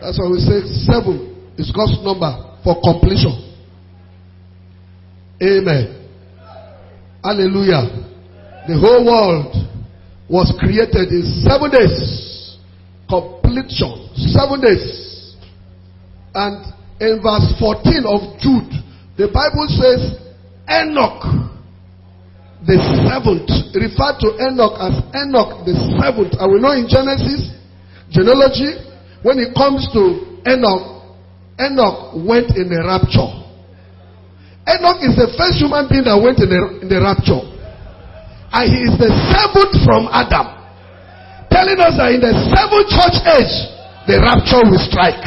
That's why we say 7 is God's number for completion. Amen. Hallelujah. The whole world was created in 7 days. Completion. 7 days. And in verse 14 of Jude, the Bible says Enoch, the 7th, referred to Enoch as Enoch the 7th. And we know in Genesis, genealogy, when it comes to Enoch, Enoch went in a rapture. Enoch is the first human being that went in the rapture. And he is the 7th from Adam. Telling us that in the 7th church age, the rapture will strike.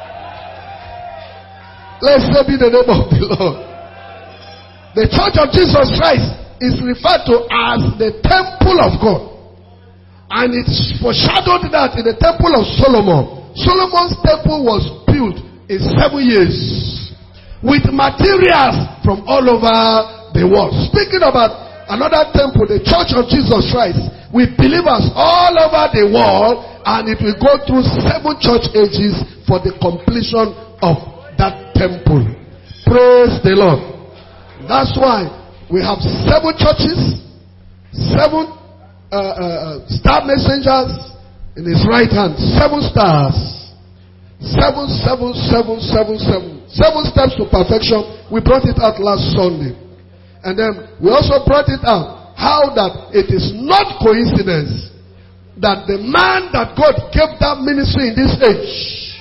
Let's be the name of the Lord. The church of Jesus Christ is referred to as the temple of God. And it's foreshadowed that in the temple of Solomon. Solomon's temple was built in 7 years with materials from all over the world. Speaking about another temple, the church of Jesus Christ, with believers all over the world, and it will go through 7 church ages for the completion of that temple. Praise the Lord. That's why we have 7 churches, 7 star messengers in his right hand, 7 stars, 7, 7, 7, 7, 7, 7 steps to perfection. We brought it out last Sunday. And then we also brought it out how that it is not coincidence that the man that God gave that ministry in this age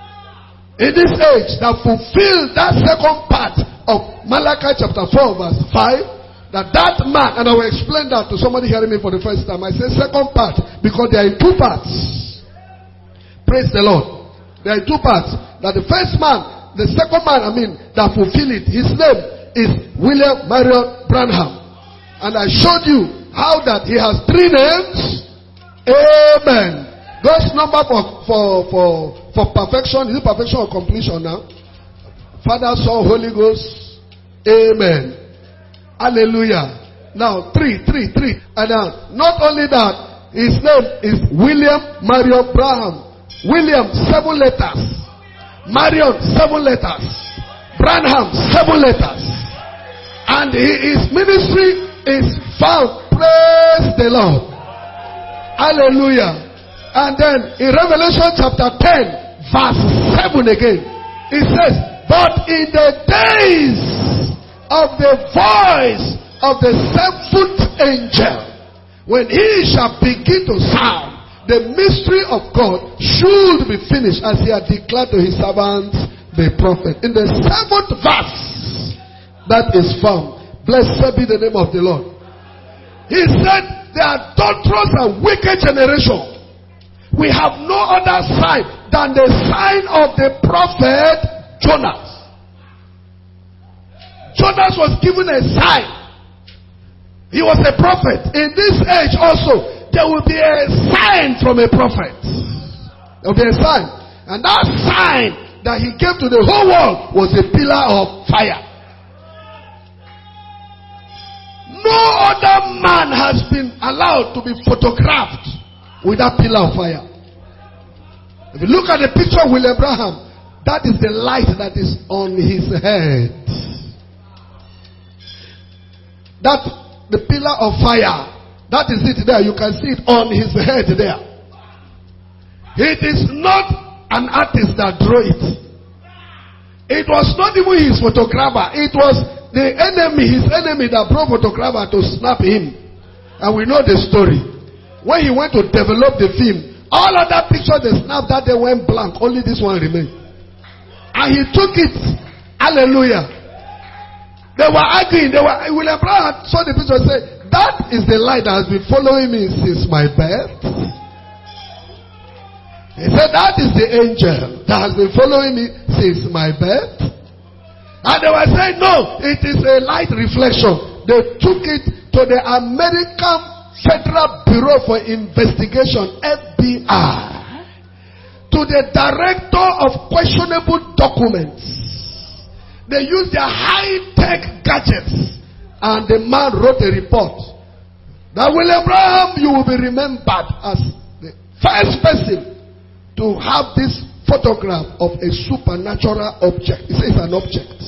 that fulfilled that second part of Malachi chapter 4 verse 5, that man, and I will explain that to somebody hearing me for the first time. I say second part because there are 2 parts. Praise the Lord. There are 2 parts. That the first man, the second man, that fulfilled it, his name is William Marion Branham. And I showed you how that he has 3 names. Amen. God's number for perfection. Is it perfection or completion now? Father, Son, Holy Ghost. Amen. Hallelujah. Now 3. And not only that, his name is William Marion Branham. William, 7 letters. Marion, 7 letters. Branham, 7 letters. And his ministry is found. Praise the Lord. Hallelujah. And then in Revelation chapter 10, verse 7 again, it says, but in the days of the voice of the 7th angel, when he shall begin to sound, the mystery of God should be finished as he had declared to his servants, the prophet. In the 7th verse, that is found. Blessed be the name of the Lord. He said, the adulterous and wicked generation, we have no other sign than the sign of the prophet Jonas. Jonas was given a sign. He was a prophet. In this age also, there will be a sign from a prophet. There will be a sign. And that sign that he gave to the whole world was a pillar of fire. No other man has been allowed to be photographed with that pillar of fire. If you look at the picture of William Branham, that is the light that is on his head. That the pillar of fire, that is it there. You can see it on his head there. It is not an artist that drew it. It was not even his photographer. It was the enemy, his enemy, that brought photographer to snap him. And we know the story. When he went to develop the film, all other pictures they snapped that they went blank. Only this one remained. And he took it. Hallelujah. They were arguing. William Branham saw the picture and said, that is the light that has been following me since my birth. He said, that is the angel that has been following me since my birth. And they were saying, no, it is a light reflection. They took it to the American Federal Bureau for Investigation, FBI, to the Director of Questionable Documents. They used their high-tech gadgets, and the man wrote a report that William Branham, you will be remembered as the first person to have this photograph of a supernatural object. It says an object.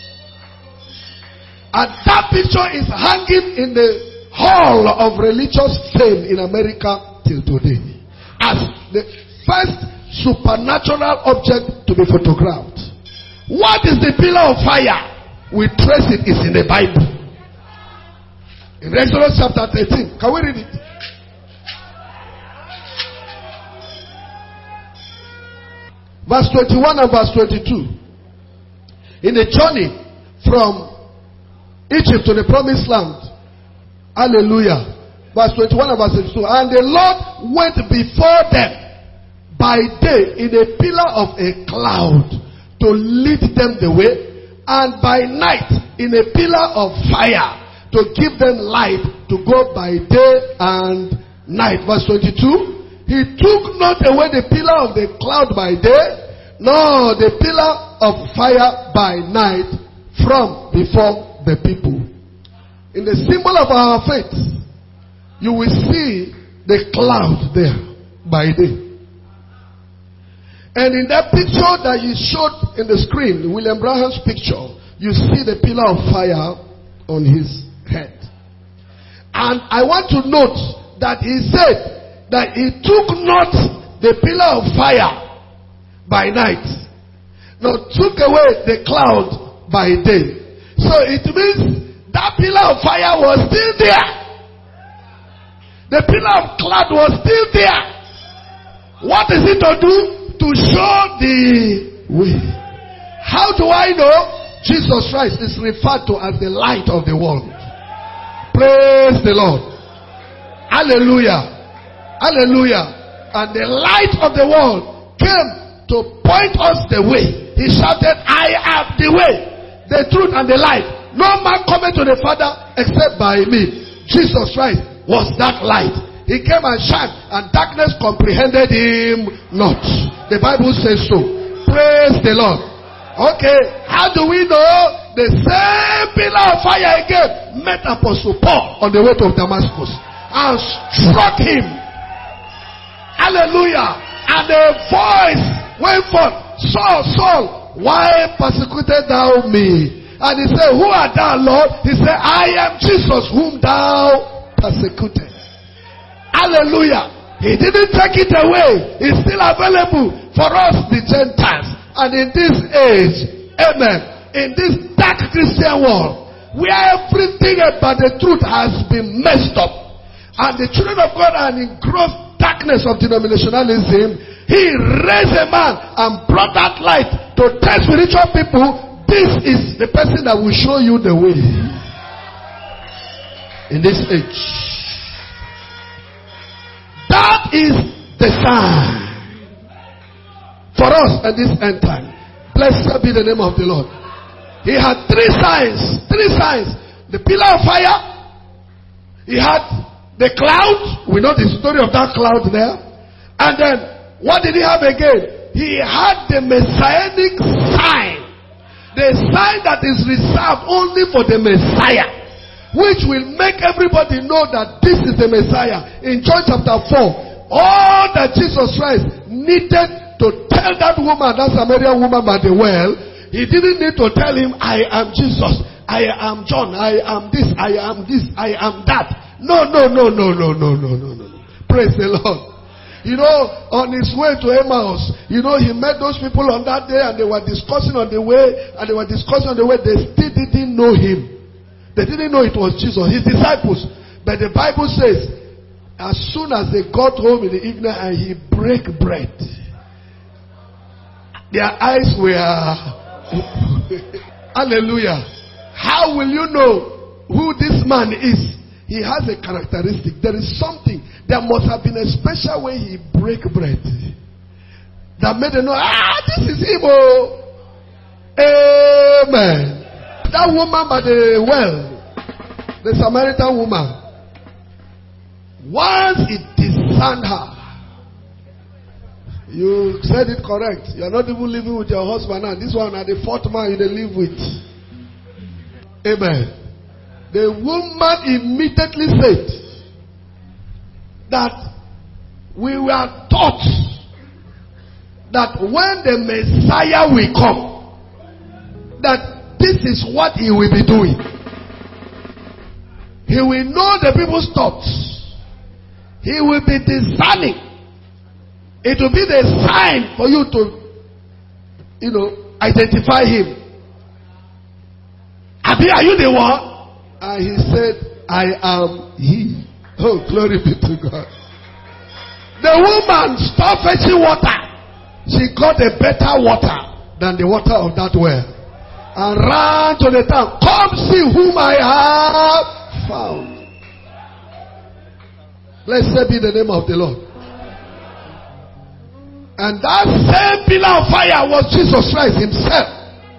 And that picture is hanging in the hall of religious fame in America till today as the first supernatural object to be photographed. What is the pillar of fire? We trace it. It's in the Bible. In Exodus chapter 13. Can we read it? Verse 21 and verse 22. In the journey from Egypt to the promised land. Hallelujah. Verse 21 and verse 22. And the Lord went before them by day in a pillar of a cloud to lead them the way, and by night in a pillar of fire to give them light to go by day and night. Verse 22. He took not away the pillar of the cloud by day, nor the pillar of fire by night from before the people. In the symbol of our faith, you will see the cloud there by day. And in that picture that you showed in the screen, William Branham's picture, you see the pillar of fire on his head. And I want to note that he said that he took not the pillar of fire by night, nor took away the cloud by day. So it means that pillar of fire was still there. The pillar of cloud was still there. What is it to do? To show the way. How do I know? Jesus Christ is referred to as the light of the world. Praise the Lord. Hallelujah. Hallelujah. And the light of the world came to point us the way. He shouted, I am the way, the truth, and the life. No man cometh to the Father except by me. Jesus Christ was that light. He came and shined, and darkness comprehended him not. The Bible says so. Praise the Lord. Okay, how do we know? The same pillar of fire again met Apostle Paul on the way to Damascus and struck him. Hallelujah. And a voice went forth, Saul, Saul, why persecutest thou me? And he said, who art thou, Lord? He said, I am Jesus whom thou persecutest. Hallelujah. He didn't take it away. It's still available for us, the Gentiles. And in this age, amen, in this dark Christian world, where everything about the truth has been messed up, and the children of God are in gross darkness of denominationalism, he raised a man and brought that light to tell spiritual people, this is the person that will show you the way in this age. That is the sign for us at this end time. Blessed be the name of the Lord. He had three signs. Three signs. The pillar of fire. He had the cloud. We know the story of that cloud there. And then, what did he have again? He had the messianic sign. The sign that is reserved only for the Messiah, which will make everybody know that this is the Messiah. In John chapter 4, all that Jesus Christ needed to tell that woman, that Samaritan woman by the well, he didn't need to tell him, I am Jesus, I am John, I am this, I am this, I am that. No. Praise the Lord. You know, on his way to Emmaus, you know, he met those people on that day and they were discussing on the way, they still didn't know him. They didn't know it was Jesus, his disciples. But the Bible says, as soon as they got home in the evening and he break bread, their eyes were hallelujah. How will you know who this man is? He has a characteristic. There is something. There must have been a special way he break bread that made them know, this is him. Amen. That woman by the well, the Samaritan woman, once it discerned her, you said it correct. You are not even living with your husband now. This one are the fourth man you live with. Amen. The woman immediately said that we were taught that when the Messiah will come, that this is what he will be doing. He will know the people's thoughts. He will be discerning. It will be the sign for you to, identify him. Abi, are you the one? And he said, I am he. Oh, glory be to God. The woman stopped fetching water. She got a better water than the water of that well. And ran to the town. Come see whom I have found. Blessed be the name of the Lord. And that same pillar of fire was Jesus Christ himself.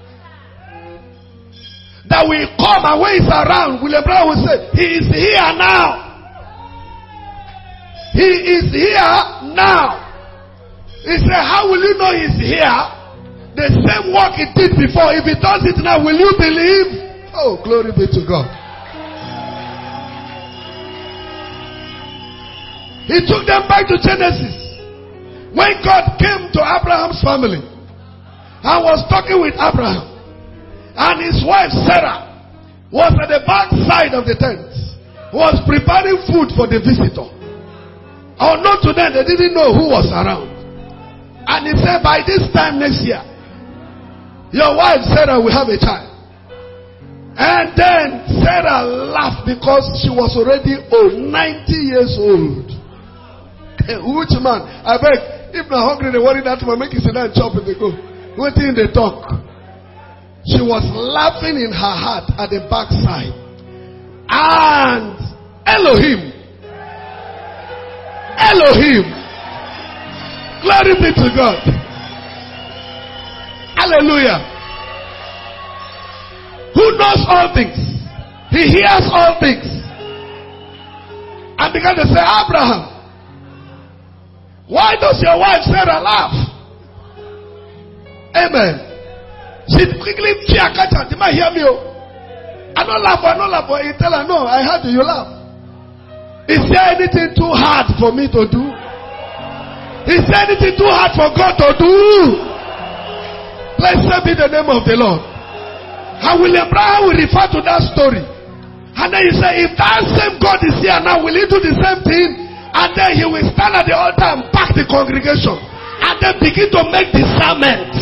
That will come and when he's around, William Brown will say, he is here now. He is here now. He said, how will you know he's here? The same work he did before. If he does it now, will you believe? Oh, glory be to God. He took them back to Genesis. When God came to Abraham's family and was talking with Abraham, and his wife Sarah was at the back side of the tent, was preparing food for the visitor. Unknown to them, they didn't know who was around. And he said, by this time next year, your wife Sarah will have a child. And then Sarah laughed because she was already old, 90 years old. Which man? I beg, if not hungry, they worry that man make it sit down and chop and they go. Waiting they talk. She was laughing in her heart at the backside. And Elohim. Glory be to God. Hallelujah. Who knows all things? He hears all things. And began to say, Abraham, why does your wife Sarah laugh? Amen. She quickly catch her. Did you hear me? I don't laugh. You tell her, no, I heard you laugh. Is there anything too hard for me to do? Is there anything too hard for God to do? Blessed be the name of the Lord. And William Brown will refer to that story. And then he said, if that same God is here now, will he do the same thing? And then he will stand at the altar and back the congregation. And then begin to make discernment.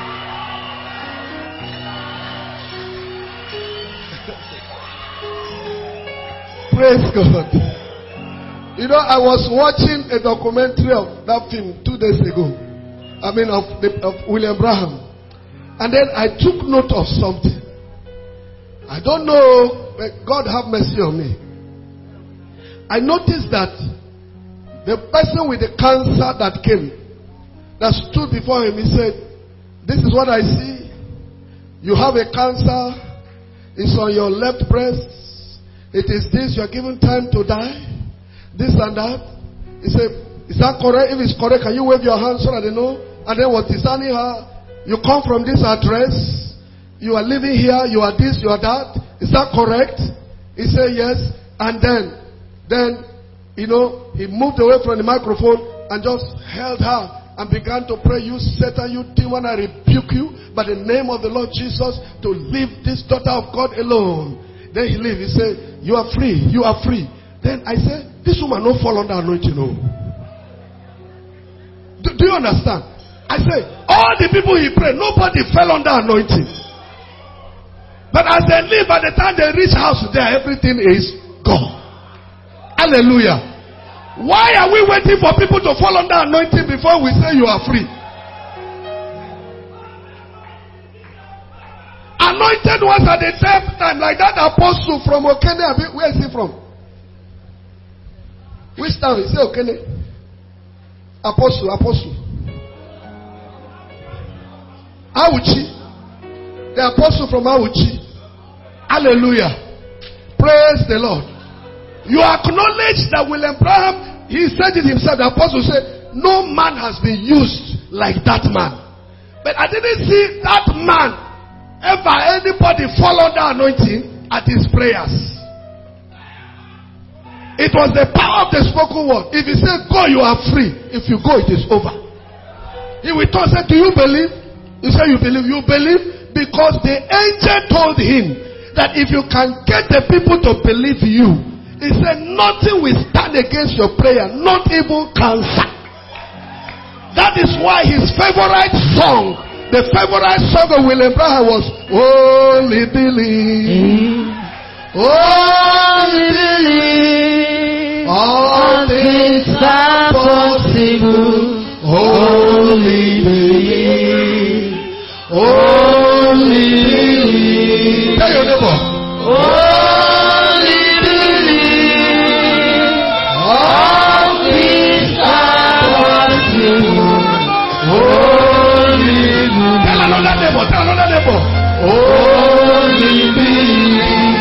Praise God. I was watching a documentary of that film 2 days ago. Of William Branham. And then I took note of something. I don't know, but God have mercy on me. I noticed that the person with the cancer that came, that stood before him, he said, this is what I see. You have a cancer. It's on your left breast. It is this. You are given time to die. This and that. He said, is that correct? If it's correct, can you wave your hand so that they know? And then was discerning her. You come from this address. You are living here. You are this. You are that. Is that correct? He said yes. And then, he moved away from the microphone and just held her and began to pray. You Satan, you demon, I rebuke you by the name of the Lord Jesus to leave this daughter of God alone. Then he left. He said, you are free. You are free. Then I said, this woman don't fall under anointing. No. Do you understand? I said, all the people he prayed, nobody fell under anointing. But as they leave, by the time they reach house there, everything is gone. Hallelujah. Why are we waiting for people to fall under anointing before we say you are free? Anointed ones at the same time, like that apostle from Okene. Where is he from? Which town? Is it Okene? Apostle. Auchi. The apostle from Auchi. Hallelujah. Praise the Lord. You acknowledge that William Branham, he said it himself. The apostle said, no man has been used like that man. But I didn't see that man anybody follow the anointing at his prayers. It was the power of the spoken word. If he said go, you are free. If you go, it is over. He will talk and say, do you believe? You say you believe. You believe because the angel told him that if you can get the people to believe you, he said nothing will stand against your prayer, not even cancer. That is why his favorite song, the favorite song of William Branham was Only Believe. Only believe. All things are possible. Only believe. Only believe. Tell your neighbor. Only believe. All things are possible. Only believe. Tell another neighbor. Tell another neighbor. Only believe.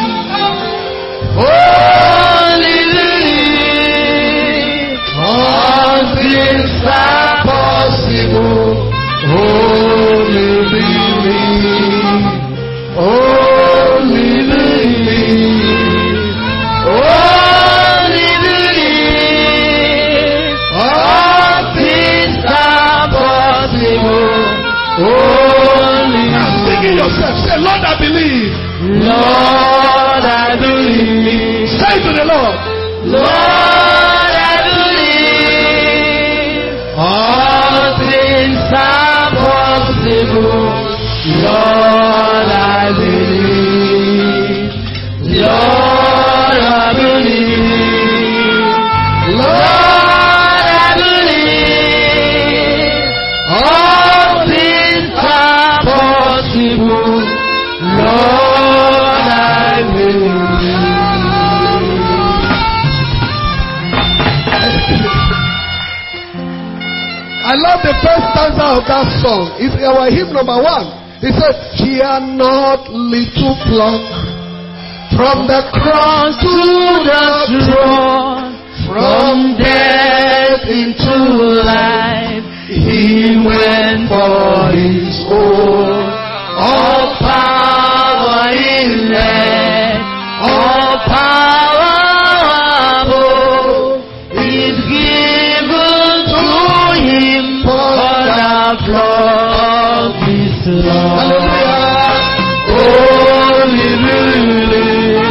Only believe. All things are possible. Only believe. Only believe. Only believe. All things are possible. Only. Now singing yourself. Say, Lord, I believe. Lord, I believe. Say to the Lord. Lord, I believe. All things are possible. Lord, I believe. Lord, I believe. Lord, I believe. All things are possible. Lord, I believe. I love the first stanza of that song. It's our hymn number 1. It said, fear not, little flock, from the cross to the throne, from death into life, he went for his own. All power in earth, all power above, is given to him for the blood of his love. Hallelujah. Only believe.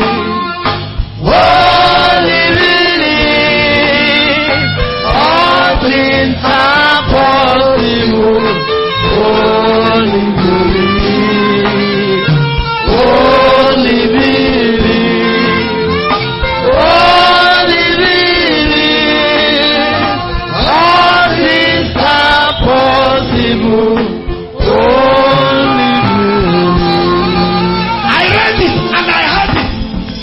Only believe. All things are possible. Only believe. Only believe. Only believe. All things are possible. Only believe. I read it and I heard it.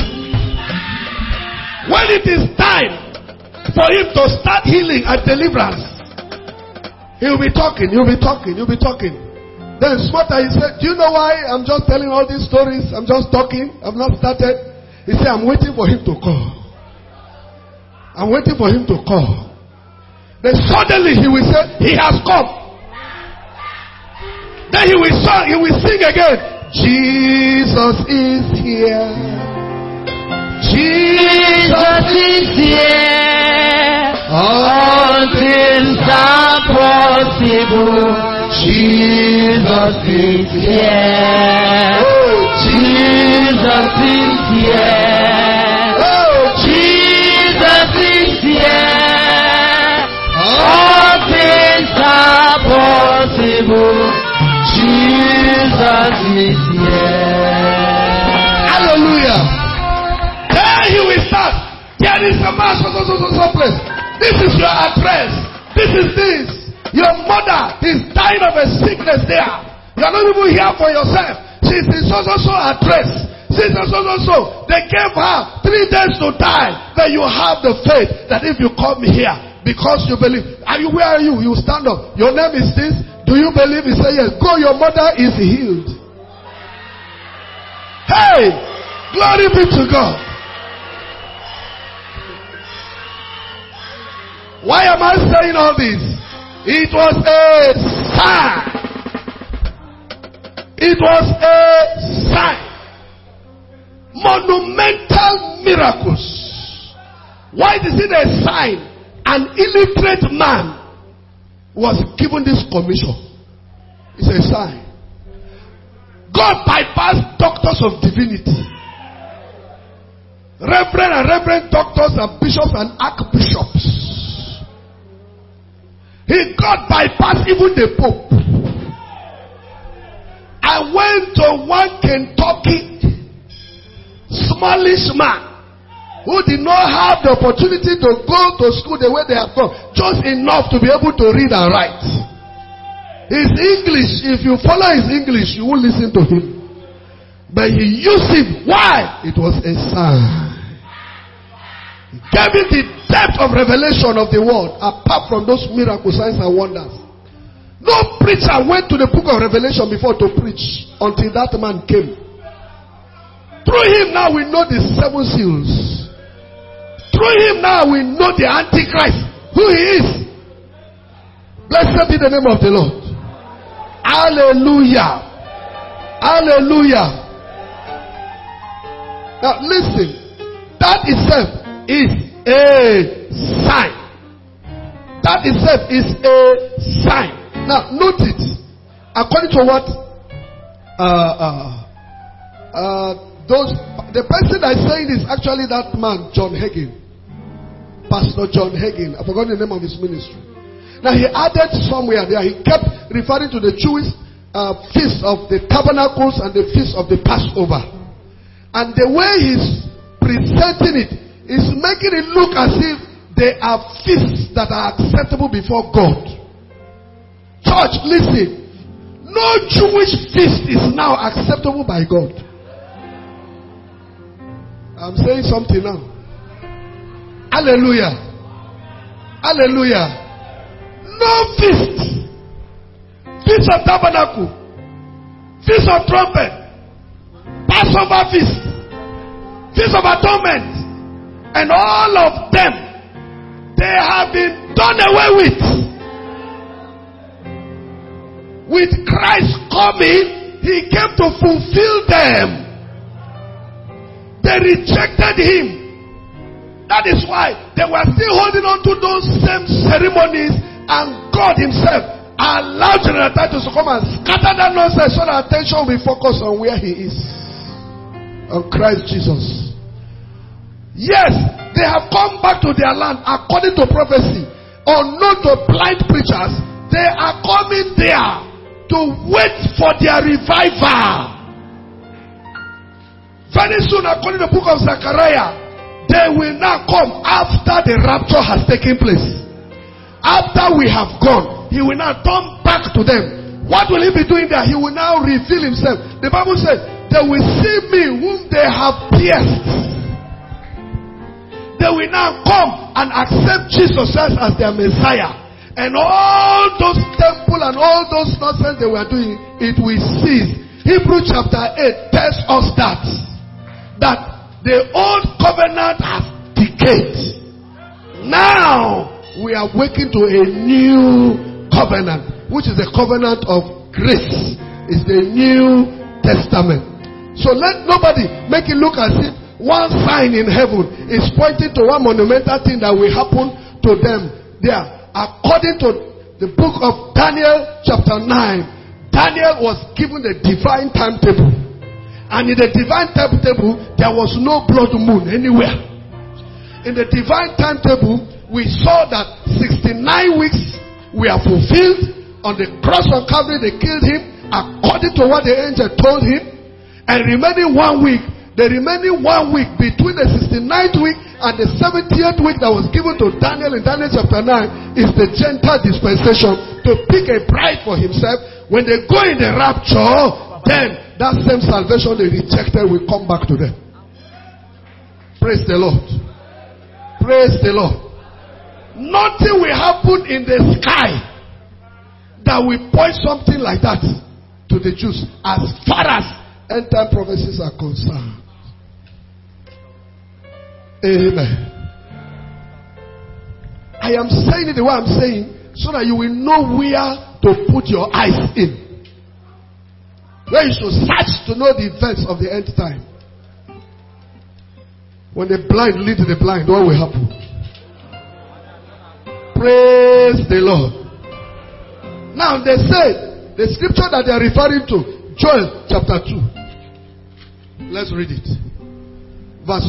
When it is time for him to start healing and deliverance, he will be talking, you'll be talking, you'll be talking. Then smarter, he said, do you know why I'm just telling all these stories? I'm just talking. I've not started. He said, I'm waiting for him to call. I'm waiting for him to call. Then suddenly he will say, he has come. Then he will sing again. Jesus is here. Jesus is here. All things are possible. Jesus is here. Jesus is here. Jesus is here. All things are possible. Jesus is here. Hallelujah. There he will start. There is a man so place. This is your address. This is this. Your mother is dying of a sickness there. You are not even here for yourself. She's in so address. She's in so. They gave her 3 days to die. Then you have the faith that if you come here, because you believe. Where are you? You stand up. Your name is this. Do you believe? He said yes. Go, your mother is healed. Hey! Glory be to God. Why am I saying all this? It was a sign. It was a sign. Monumental miracles. Why is it a sign? An illiterate man was given this commission. It's a sign. God bypassed doctors of divinity. Reverend doctors and bishops and archbishops. God bypassed even the Pope. I went to one Kentucky smallish man who did not have the opportunity to go to school the way they have gone, just enough to be able to read and write. His English, if you follow his English, you will listen to him. But he used it. Why? It was a sign. He gave it the depth of revelation of the word, apart from those miracle signs and wonders. No preacher went to the book of Revelation before to preach until that man came. Through him now we know the 7 seals. Through him now we know the Antichrist, who he is. Blessed be the name of the Lord. Hallelujah. Hallelujah. Now listen. That itself is a sign. That itself is a sign. Now note it. According to what the person that is saying is actually that man, John Hagin. Pastor John Hagin. I forgot the name of his ministry. Now he added somewhere there, he kept referring to the Jewish feast of the tabernacles and the feast of the Passover. And the way he's presenting it is making it look as if they are feasts that are acceptable before God. Church, listen. No Jewish feast is now acceptable by God. I'm saying something now. Hallelujah. Hallelujah. No feast. Feast of Tabernacle. Feast of Trumpet. Passover feast. Feast of Atonement. And all of them, they have been done away with. With Christ coming, he came to fulfill them. They rejected him. That is why they were still holding on to those same ceremonies, and God himself allowed General Titus to come and scatter that nonsense so that attention will be focused on where he is. On Christ Jesus. Yes, they have come back to their land according to prophecy. Unknown to blind preachers, they are coming there to wait for their revival. Very soon, according to the book of Zechariah, they will now come after the rapture has taken place. After we have gone, he will now turn back to them. What will he be doing there? He will now reveal himself. The Bible says, they will see me whom they have pierced. They will now come and accept Jesus as their Messiah. And all those temple and all those nonsense they were doing, it will cease. Hebrews chapter 8 tells us that the old covenant has decayed. Now we are waking to a new covenant, which is the covenant of grace. It's the New Testament. So let nobody make it look as if one sign in heaven is pointing to one monumental thing that will happen to them there. According to the book of Daniel chapter 9, Daniel was given the divine timetable. And in the divine timetable, there was no blood moon anywhere. In the divine timetable, we saw that 69 weeks were fulfilled. On the cross of Calvary, they killed him according to what the angel told him. And remaining 1 week, the remaining 1 week between the 69th week and the 70th week that was given to Daniel in Daniel chapter 9 is the Gentile dispensation to pick a bride for himself. When they go in the rapture, then that same salvation they rejected will come back to them. Praise the Lord. Praise the Lord. Nothing will happen in the sky that will point something like that to the Jews as far as end time prophecies are concerned. Amen. I am saying it the way I'm saying so that you will know where to put your eyes in. Where you should search to know the events of the end time. When the blind lead the blind, what will happen? Praise the Lord. Now they say, the scripture that they are referring to, Joel chapter 2. Let's read it. Verse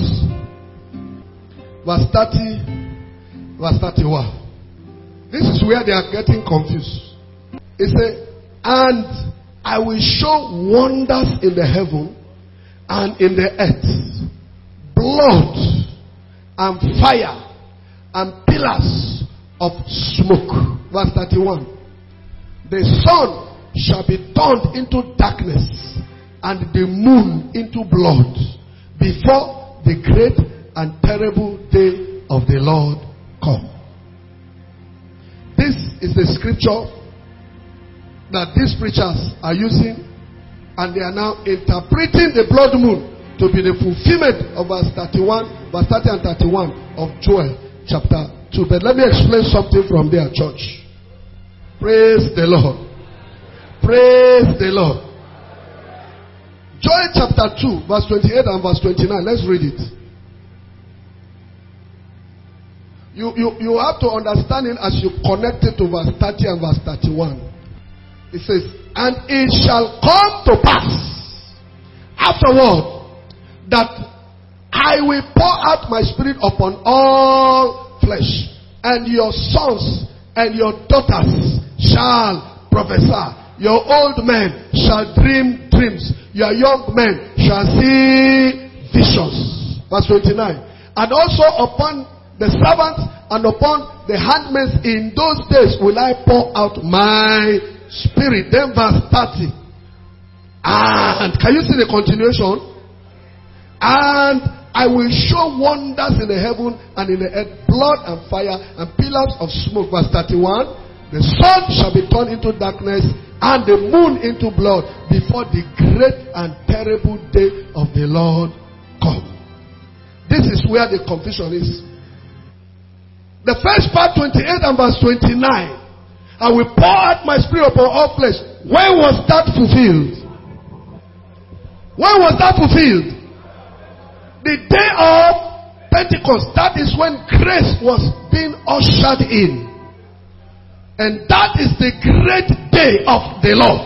30, verse 31. This is where they are getting confused. It says, and I will show wonders in the heaven and in the earth, blood and fire and pillars of smoke. Verse 31. The sun shall be turned into darkness and the moon into blood before the great and terrible day of the Lord come. This is the scripture that these preachers are using, and they are now interpreting the blood moon to be the fulfillment of verse 31, verse 30 and 31 of Joel chapter 2. But let me explain something from there, church. Praise the Lord. Praise the Lord. Joel chapter 2, verse 28 and verse 29. Let's read it. You have to understand it as you connect it to verse 30 and verse 31. It says, and it shall come to pass afterward that I will pour out my spirit upon all flesh, and your sons and your daughters shall prophesy. Your old men shall dream dreams. Your young men shall see visions. Verse 29. And also upon the servants and upon the handmaids in those days will I pour out my spirit. Then verse 30. And can you see the continuation? And I will show wonders in the heaven and in the earth, blood and fire and pillars of smoke. Verse 31. The sun shall be turned into darkness and the moon into blood before the great and terrible day of the Lord come. This is where the confusion is. The first part, 28 and verse 29. I will pour out my spirit upon all flesh. When was that fulfilled? When was that fulfilled? The day of Pentecost. That is when grace was being ushered in. And that is the great day of the Lord.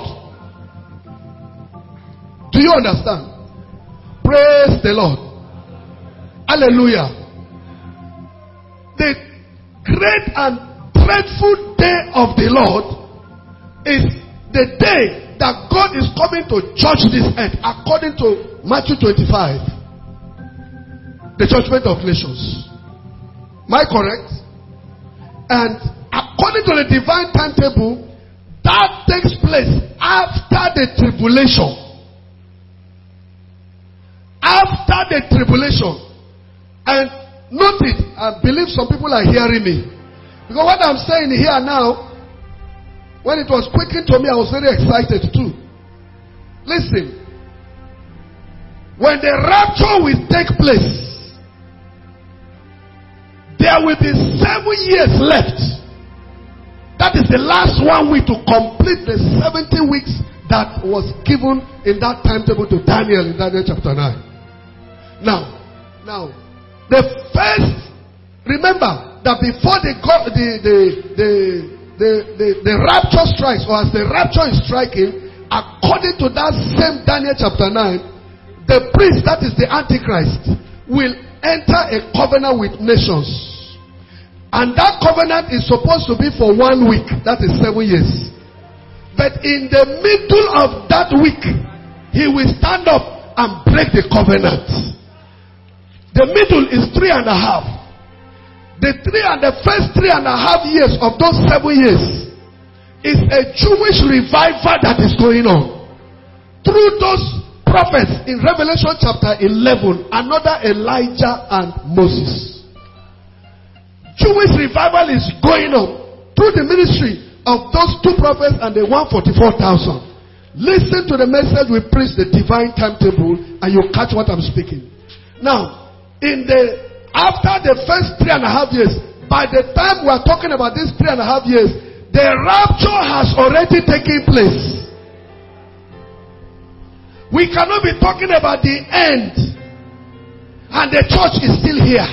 Do you understand? Praise the Lord. Hallelujah. The great and dreadful day of the Lord is the day that God is coming to judge this earth according to Matthew 25. The judgment of nations. Am I correct? And according to the divine timetable, that takes place after the tribulation. After the tribulation. And note it, I believe some people are hearing me. Because what I'm saying here now, when it was quickened to me, I was very excited too. Listen. When the rapture will take place, there will be 7 years left. That is the last 1 week to complete the 70 weeks that was given in that timetable to Daniel in Daniel chapter 9. Now, the first, remember that before the rapture strikes, or as the rapture is striking, according to that same Daniel chapter 9, the priest, that is the Antichrist, will enter a covenant with nations. And that covenant is supposed to be for 1 week. That is 7 years. But in the middle of that week, he will stand up and break the covenant. The middle is 3.5. The first 3.5 years of those 7 years is a Jewish revival that is going on. Through those prophets in Revelation chapter 11, another Elijah and Moses. Jewish revival is going on through the ministry of those 2 prophets and the 144,000. Listen to the message we preach, the divine timetable, and you catch what I'm speaking. Now, after the first 3.5 years, by the time we are talking about these 3.5 years, the rapture has already taken place. We cannot be talking about the end and the church is still here.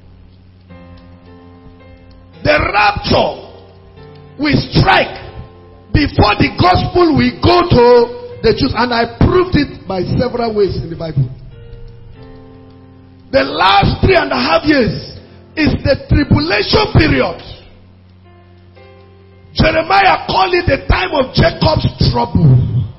The rapture will strike before the gospel will go to the Jews. And I proved it by several ways in the Bible. The last 3.5 years is the tribulation period. Jeremiah called it the time of Jacob's trouble.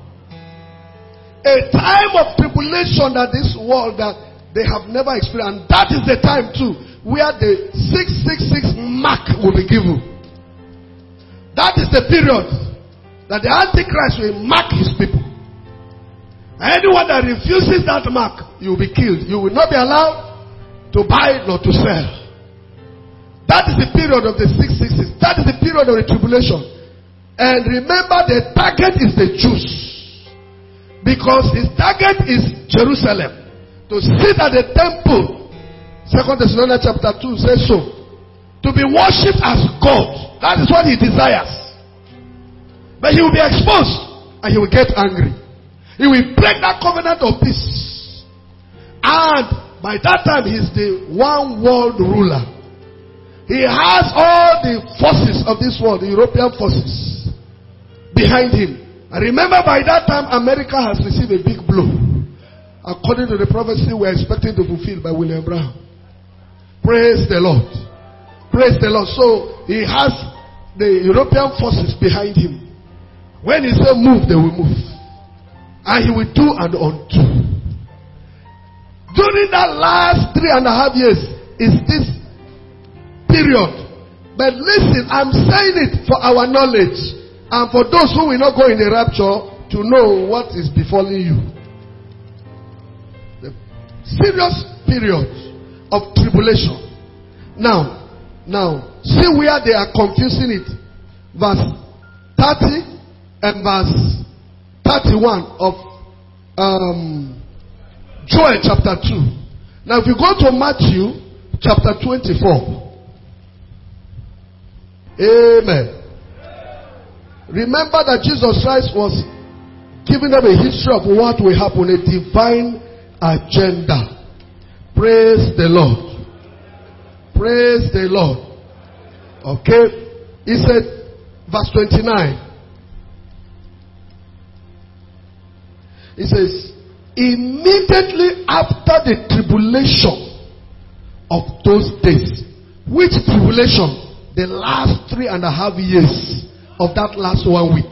A time of tribulation that this world that they have never experienced. And that is the time too where the 666 mark will be given. That is the period that the Antichrist will mark his people. Anyone that refuses that mark, you will be killed. You will not be allowed to buy nor to sell. That is the period of the 666. That is the period of the tribulation. And remember, the target is the Jews. Because his target is Jerusalem. To sit at the temple. 2 Thessalonians chapter 2 says so. To be worshipped as God. That is what he desires. But he will be exposed. And he will get angry. He will break that covenant of peace. And by that time, he is the one world ruler. He has all the forces of this world, the European forces, behind him. And remember, by that time, America has received a big blow. According to the prophecy we are expecting to fulfill by William Brown. Praise the Lord. Praise the Lord. So, he has the European forces behind him. When he says move, they will move. And he will do and undo. During that last 3.5 years is this period. But listen, I'm saying it for our knowledge. And for those who will not go in the rapture to know what is befalling you. The serious period of tribulation. Now, see where they are confusing it. Verse 30 and verse 31 of Joel chapter 2. Now if you go to Matthew chapter 24. Amen. Remember that Jesus Christ was giving them a history of what will happen, a divine agenda. Praise the Lord. Praise the Lord. Okay. He said, verse 29. He says, immediately after the tribulation of those days. Which tribulation? The last 3.5 years of that last 1 week.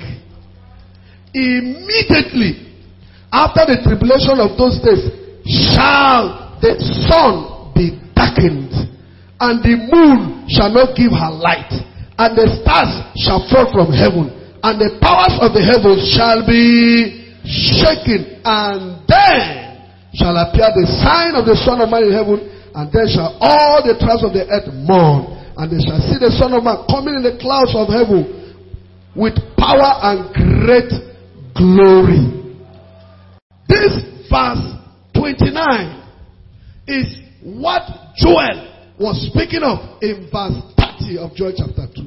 Immediately after the tribulation of those days shall the sun be darkened, and the moon shall not give her light, and the stars shall fall from heaven, and the powers of the heavens shall be shaken, and then shall appear the sign of the Son of Man in heaven, and then shall all the tribes of the earth mourn, and they shall see the Son of Man coming in the clouds of heaven with power and great glory. This verse 29 is what Joel was speaking of in verse 30 of Joel chapter 2.